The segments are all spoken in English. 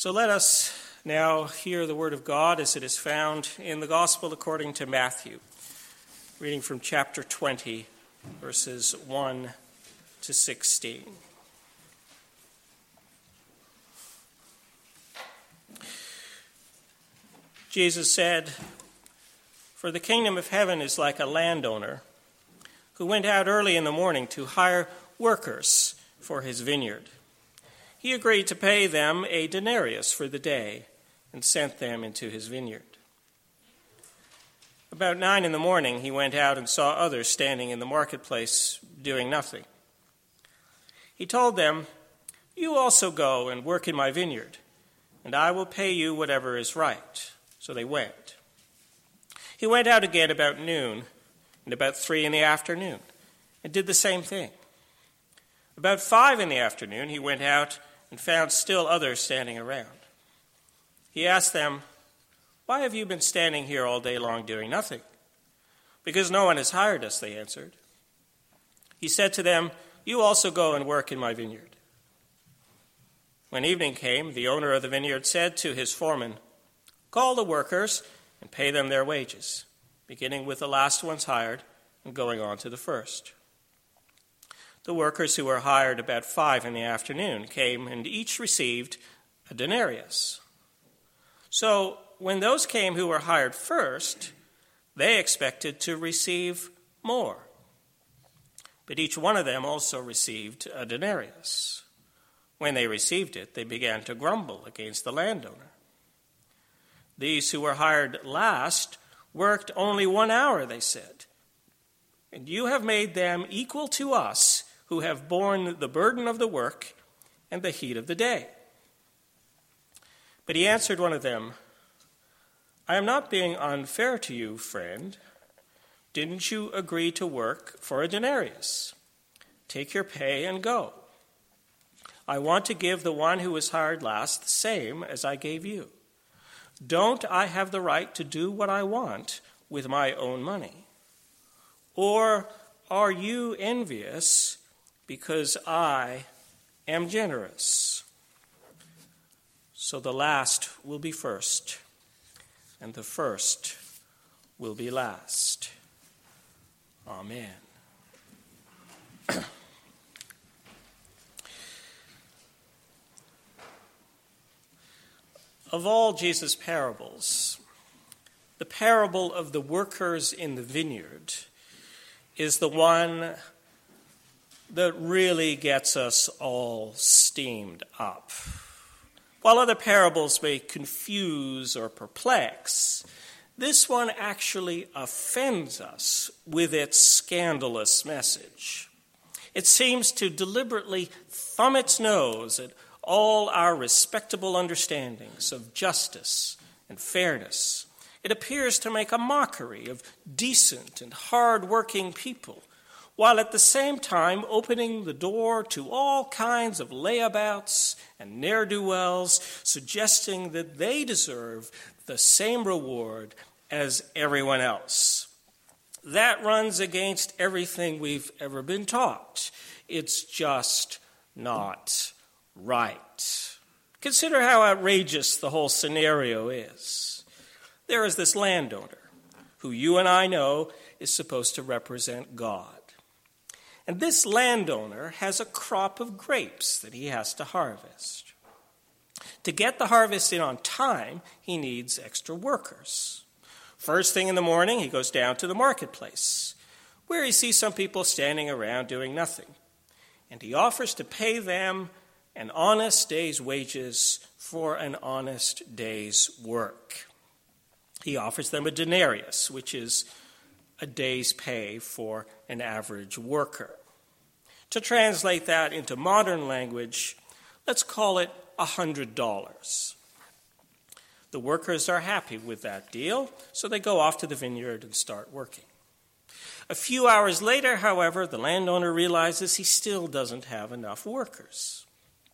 So let us now hear the word of God as it is found in the Gospel according to Matthew, reading from chapter 20, verses 1 to 16. Jesus said, "For the kingdom of heaven is like a landowner who went out early in the morning to hire workers for his vineyard. He agreed to pay them a denarius for the day and sent them into his vineyard. About 9 in the morning, he went out and saw others standing in the marketplace doing nothing. He told them, 'You also go and work in my vineyard, and I will pay you whatever is right.' So they went. He went out again about noon and about 3 in the afternoon and did the same thing. About 5 in the afternoon, he went out and found still others standing around. He asked them, 'Why have you been standing here all day long doing nothing?' 'Because no one has hired us,' they answered. He said to them, 'You also go and work in my vineyard.' When evening came, the owner of the vineyard said to his foreman, 'Call the workers and pay them their wages, beginning with the last ones hired and going on to the first.' The workers who were hired about 5 in the afternoon came and each received a denarius. So when those came who were hired first, they expected to receive more. But each one of them also received a denarius. When they received it, they began to grumble against the landowner. These who were hired last worked only 1 hour, they said, and you have made them equal to us who have borne the burden of the work and the heat of the day.' But he answered one of them, 'I am not being unfair to you, friend. Didn't you agree to work for a denarius? Take your pay and go. I want to give the one who was hired last the same as I gave you. Don't I have the right to do what I want with my own money? Or are you envious because I am generous?' So the last will be first, and the first will be last." Amen. Of all Jesus' parables, the parable of the workers in the vineyard is the one that really gets us all steamed up. While other parables may confuse or perplex, this one actually offends us with its scandalous message. It seems to deliberately thumb its nose at all our respectable understandings of justice and fairness. It appears to make a mockery of decent and hard-working people, while at the same time opening the door to all kinds of layabouts and ne'er-do-wells, suggesting that they deserve the same reward as everyone else. That runs against everything we've ever been taught. It's just not right. Consider how outrageous the whole scenario is. There is this landowner, who you and I know is supposed to represent God. And this landowner has a crop of grapes that he has to harvest. To get the harvest in on time, he needs extra workers. First thing in the morning, he goes down to the marketplace, where he sees some people standing around doing nothing. And he offers to pay them an honest day's wages for an honest day's work. He offers them a denarius, which is a day's pay for an average worker. To translate that into modern language, let's call it $100. The workers are happy with that deal, so they go off to the vineyard and start working. A few hours later, however, the landowner realizes he still doesn't have enough workers.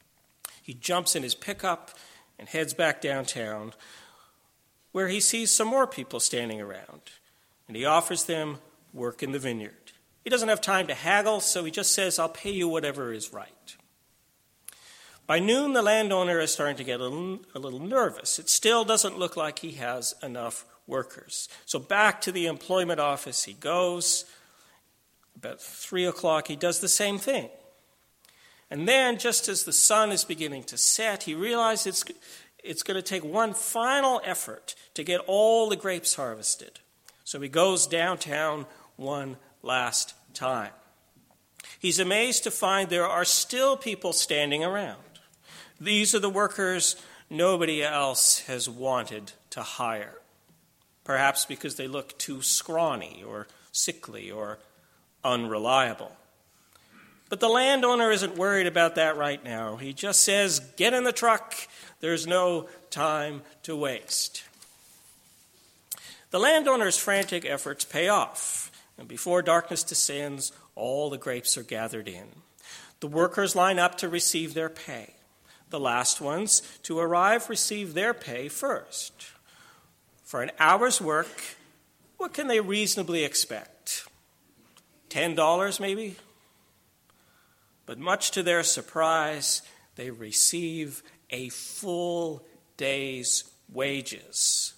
He jumps in his pickup and heads back downtown, where he sees some more people standing around, and he offers them work in the vineyard. He doesn't have time to haggle, so he just says, "I'll pay you whatever is right." By noon, the landowner is starting to get a little nervous. It still doesn't look like he has enough workers. So back to the employment office he goes. About 3 o'clock, he does the same thing. And then, just as the sun is beginning to set, he realizes it's going to take one final effort to get all the grapes harvested. So he goes downtown one last time. He's amazed to find there are still people standing around. These are the workers nobody else has wanted to hire, perhaps because they look too scrawny or sickly or unreliable. But the landowner isn't worried about that right now. He just says, get in the truck. There's no time to waste. The landowner's frantic efforts pay off, and before darkness descends, all the grapes are gathered in. The workers line up to receive their pay. The last ones to arrive receive their pay first. For an hour's work, what can they reasonably expect? $10 maybe? But much to their surprise, they receive a full day's wages,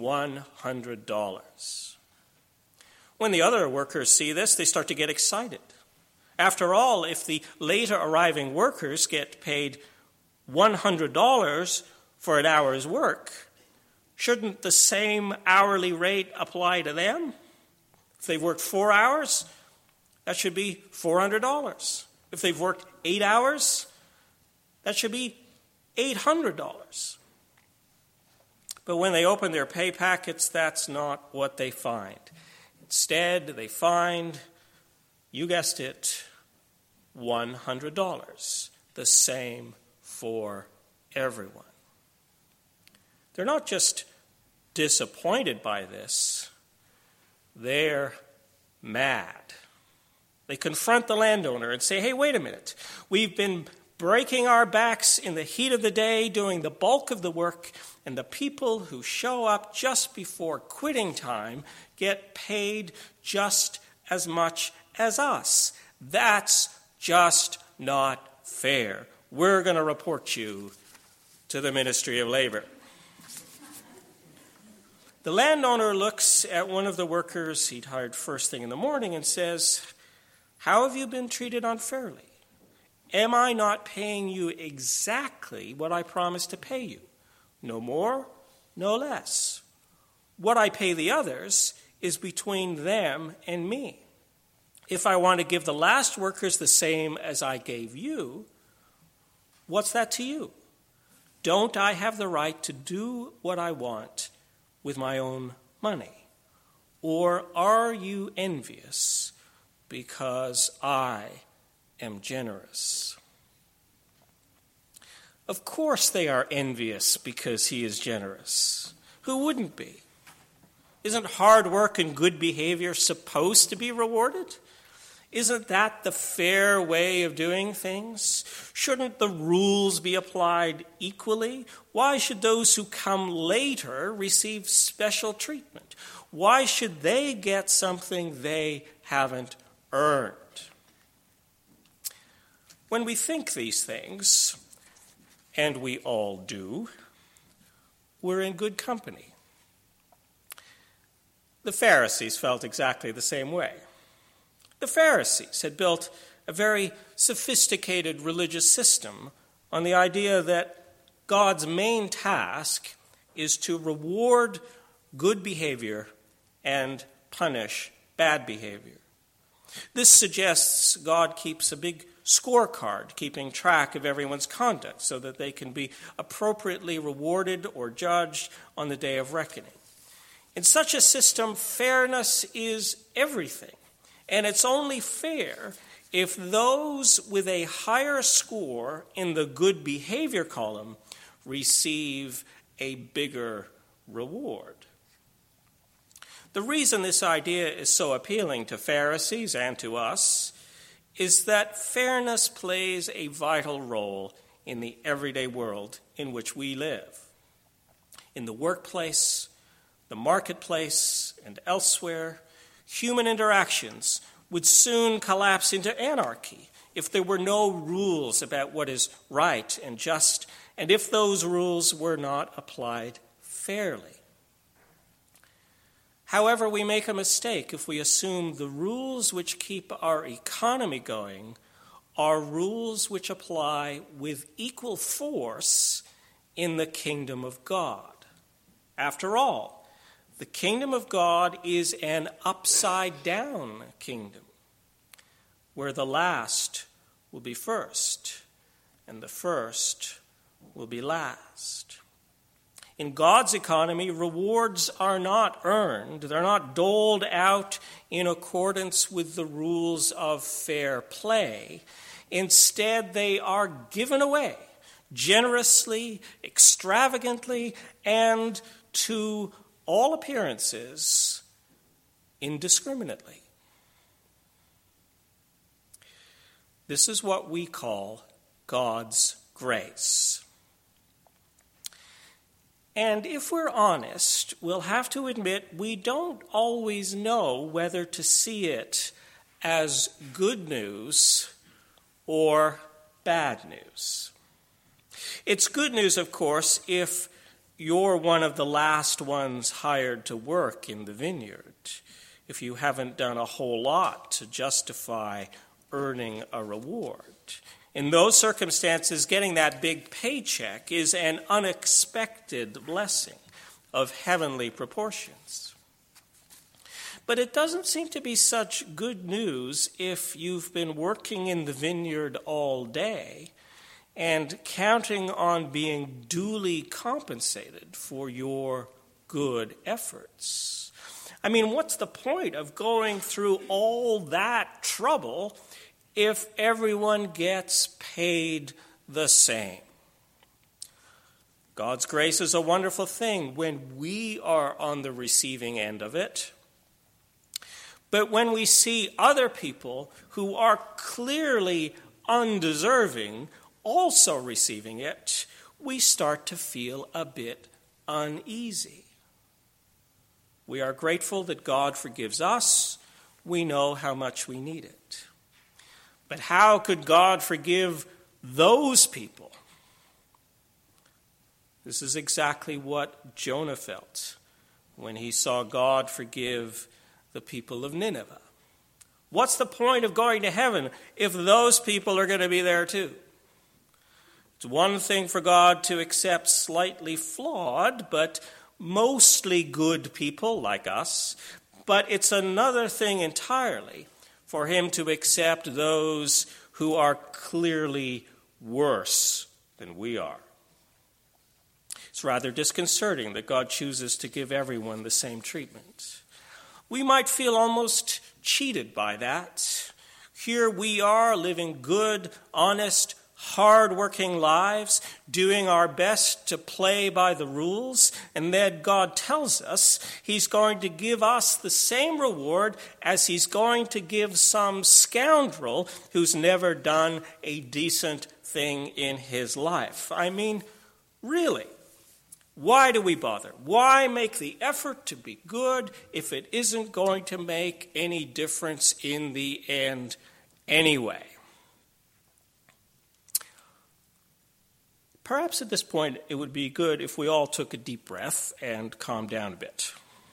$100. When the other workers see this, they start to get excited. After all, if the later arriving workers get paid $100 for an hour's work, shouldn't the same hourly rate apply to them? If they've worked 4 hours, that should be $400. If they've worked 8 hours, that should be $800. But when they open their pay packets, that's not what they find. Instead, they find, you guessed it, $100, the same for everyone. They're not just disappointed by this, they're mad. They confront the landowner and say, hey, wait a minute. We've been breaking our backs in the heat of the day, doing the bulk of the work, and the people who show up just before quitting time get paid just as much as us. That's just not fair. We're going to report you to the Ministry of Labor. The landowner looks at one of the workers he'd hired first thing in the morning and says, how have you been treated unfairly? Am I not paying you exactly what I promised to pay you? No more, no less. What I pay the others is between them and me. If I want to give the last workers the same as I gave you, what's that to you? Don't I have the right to do what I want with my own money? Or are you envious because I am generous? Of course they are envious because he is generous. Who wouldn't be? Isn't hard work and good behavior supposed to be rewarded? Isn't that the fair way of doing things? Shouldn't the rules be applied equally? Why should those who come later receive special treatment? Why should they get something they haven't earned? When we think these things, and we all do, we're in good company. The Pharisees felt exactly the same way. The Pharisees had built a very sophisticated religious system on the idea that God's main task is to reward good behavior and punish bad behavior. This suggests God keeps a big scorecard keeping track of everyone's conduct so that they can be appropriately rewarded or judged on the day of reckoning. In such a system, fairness is everything. And it's only fair if those with a higher score in the good behavior column receive a bigger reward. The reason this idea is so appealing to Pharisees and to us is that fairness plays a vital role in the everyday world in which we live. In the workplace, the marketplace, and elsewhere, human interactions would soon collapse into anarchy if there were no rules about what is right and just, and if those rules were not applied fairly. However, we make a mistake if we assume the rules which keep our economy going are rules which apply with equal force in the kingdom of God. After all, the kingdom of God is an upside-down kingdom, where the last will be first, and the first will be last. In God's economy, rewards are not earned. They're not doled out in accordance with the rules of fair play. Instead, they are given away generously, extravagantly, and to all appearances, indiscriminately. This is what we call God's grace. And if we're honest, we'll have to admit we don't always know whether to see it as good news or bad news. It's good news, of course, if you're one of the last ones hired to work in the vineyard, if you haven't done a whole lot to justify earning a reward. In those circumstances, getting that big paycheck is an unexpected blessing of heavenly proportions. But it doesn't seem to be such good news if you've been working in the vineyard all day and counting on being duly compensated for your good efforts. I mean, what's the point of going through all that trouble if everyone gets paid the same? God's grace is a wonderful thing when we are on the receiving end of it. But when we see other people who are clearly undeserving also receiving it, we start to feel a bit uneasy. We are grateful that God forgives us. We know how much we need it. But how could God forgive those people? This is exactly what Jonah felt when he saw God forgive the people of Nineveh. What's the point of going to heaven if those people are going to be there too? It's one thing for God to accept slightly flawed, but mostly good people like us, but it's another thing entirely for him to accept those who are clearly worse than we are. It's rather disconcerting that God chooses to give everyone the same treatment. We might feel almost cheated by that. Here we are living good, honest, hard-working lives, doing our best to play by the rules, and then God tells us he's going to give us the same reward as he's going to give some scoundrel who's never done a decent thing in his life. I mean, really, why do we bother? Why make the effort to be good if it isn't going to make any difference in the end anyway? Perhaps at this point it would be good if we all took a deep breath and calmed down a bit.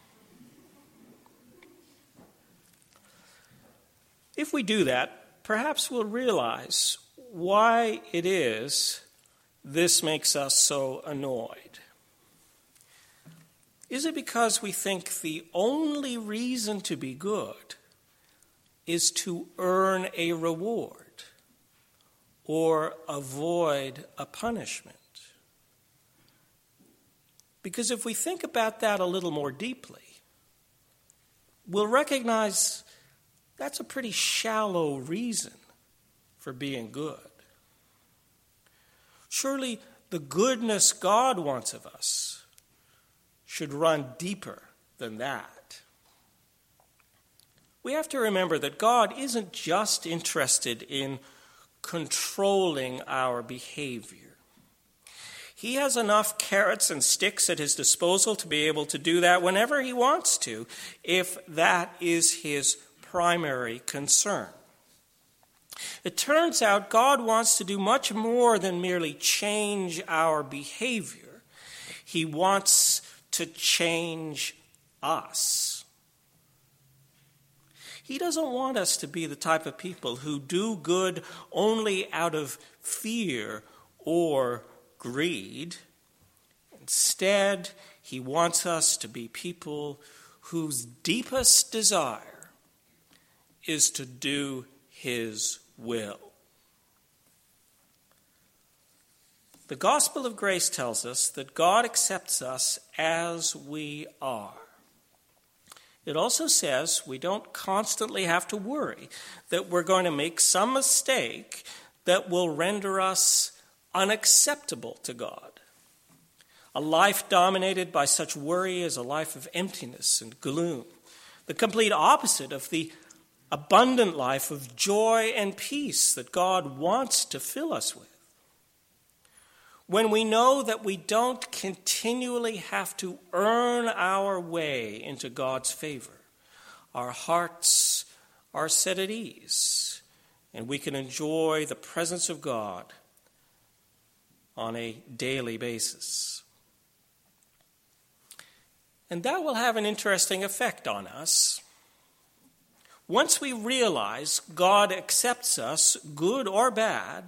If we do that, perhaps we'll realize why it is this makes us so annoyed. Is it because we think the only reason to be good is to earn a reward or avoid a punishment? Because if we think about that a little more deeply, we'll recognize that's a pretty shallow reason for being good. Surely the goodness God wants of us should run deeper than that. We have to remember that God isn't just interested in controlling our behavior. He has enough carrots and sticks at his disposal to be able to do that whenever he wants to, if that is his primary concern. It turns out God wants to do much more than merely change our behavior. He wants to change us. He doesn't want us to be the type of people who do good only out of fear or greed. Instead, he wants us to be people whose deepest desire is to do his will. The gospel of grace tells us that God accepts us as we are. It also says we don't constantly have to worry that we're going to make some mistake that will render us unacceptable to God. A life dominated by such worry is a life of emptiness and gloom, the complete opposite of the abundant life of joy and peace that God wants to fill us with. When we know that we don't continually have to earn our way into God's favor, our hearts are set at ease, and we can enjoy the presence of God on a daily basis. And that will have an interesting effect on us. Once we realize God accepts us, good or bad,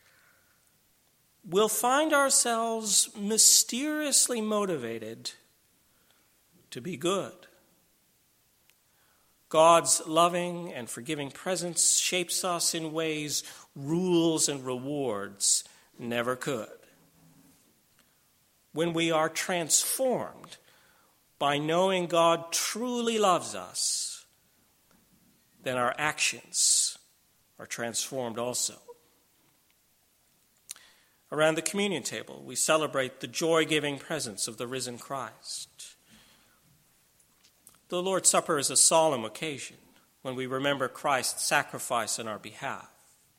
we'll find ourselves mysteriously motivated to be good. God's loving and forgiving presence shapes us in ways rules and rewards never could. When we are transformed by knowing God truly loves us, then our actions are transformed also. Around the communion table, we celebrate the joy-giving presence of the risen Christ. The Lord's Supper is a solemn occasion when we remember Christ's sacrifice on our behalf.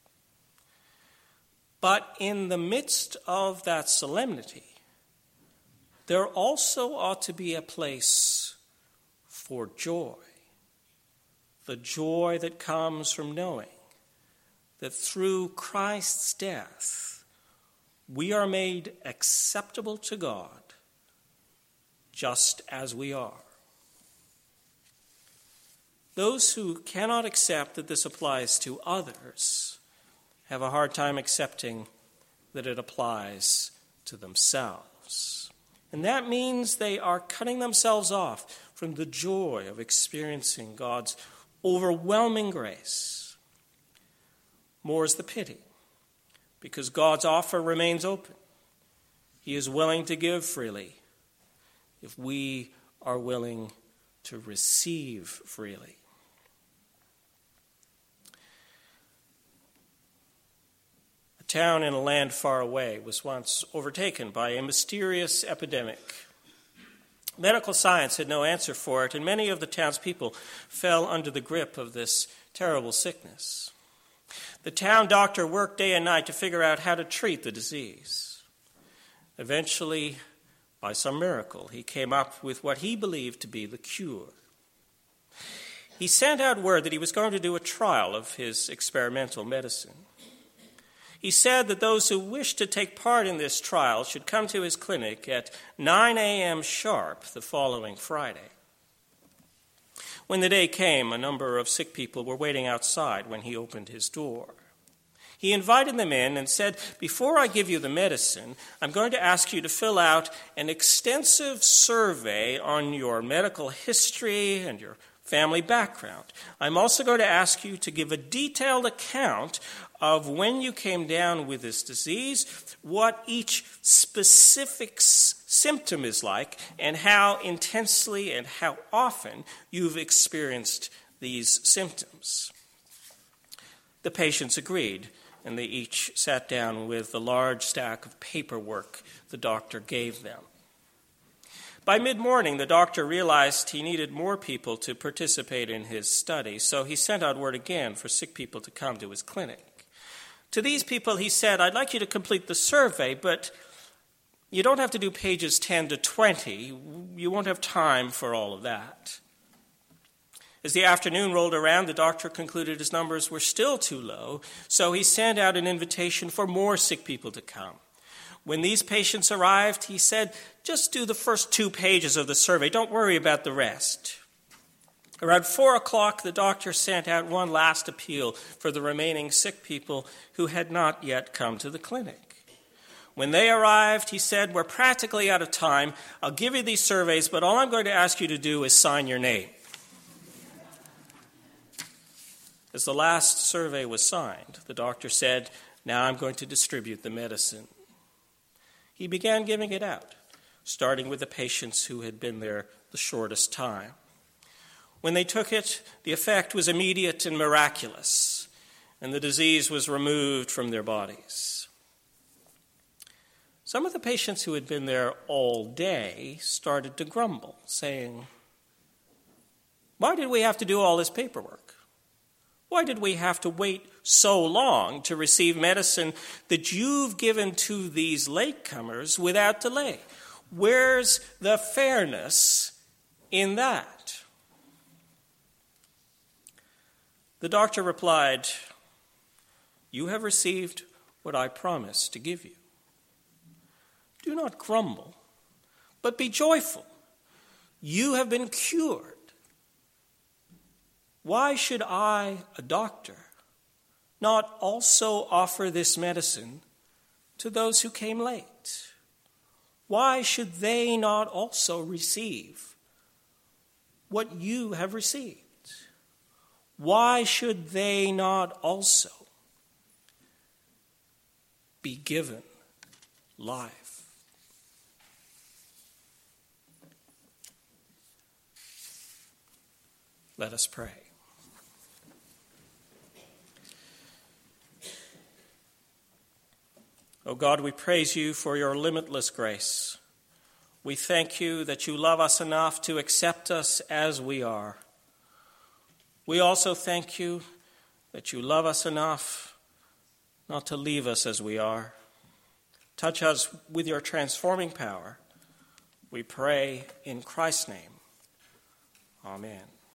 But in the midst of that solemnity, there also ought to be a place for joy. The joy that comes from knowing that through Christ's death, we are made acceptable to God just as we are. Those who cannot accept that this applies to others have a hard time accepting that it applies to themselves. And that means they are cutting themselves off from the joy of experiencing God's overwhelming grace. More is the pity, because God's offer remains open. He is willing to give freely if we are willing to receive freely. A town in a land far away was once overtaken by a mysterious epidemic. Medical science had no answer for it, and many of the townspeople fell under the grip of this terrible sickness. The town doctor worked day and night to figure out how to treat the disease. Eventually, by some miracle, he came up with what he believed to be the cure. He sent out word that he was going to do a trial of his experimental medicine. He said that those who wished to take part in this trial should come to his clinic at 9 a.m. sharp the following Friday. When the day came, a number of sick people were waiting outside when he opened his door. He invited them in and said, "Before I give you the medicine, I'm going to ask you to fill out an extensive survey on your medical history and your family background. I'm also going to ask you to give a detailed account of when you came down with this disease, what each specific symptom is like, and how intensely and how often you've experienced these symptoms." The patients agreed, and they each sat down with the large stack of paperwork the doctor gave them. By mid-morning, the doctor realized he needed more people to participate in his study, so he sent out word again for sick people to come to his clinic. To these people, he said, "I'd like you to complete the survey, but you don't have to do pages 10 to 20. You won't have time for all of that." As the afternoon rolled around, the doctor concluded his numbers were still too low, so he sent out an invitation for more sick people to come. When these patients arrived, he said, just do the first 2 pages of the survey. Don't worry about the rest. Around 4 o'clock, the doctor sent out one last appeal for the remaining sick people who had not yet come to the clinic. When they arrived, he said, we're practically out of time. I'll give you these surveys, but all I'm going to ask you to do is sign your name. As the last survey was signed, the doctor said, now I'm going to distribute the medicine. He began giving it out, starting with the patients who had been there the shortest time. When they took it, the effect was immediate and miraculous, and the disease was removed from their bodies. Some of the patients who had been there all day started to grumble, saying, why did we have to do all this paperwork? Why did we have to wait so long to receive medicine that you've given to these latecomers without delay? Where's the fairness in that? The doctor replied, you have received what I promised to give you. Do not grumble, but be joyful. You have been cured. Why should I, a doctor, not also offer this medicine to those who came late? Why should they not also receive what you have received? Why should they not also be given life? Let us pray. O God, we praise you for your limitless grace. We thank you that you love us enough to accept us as we are. We also thank you that you love us enough not to leave us as we are. Touch us with your transforming power. We pray in Christ's name. Amen.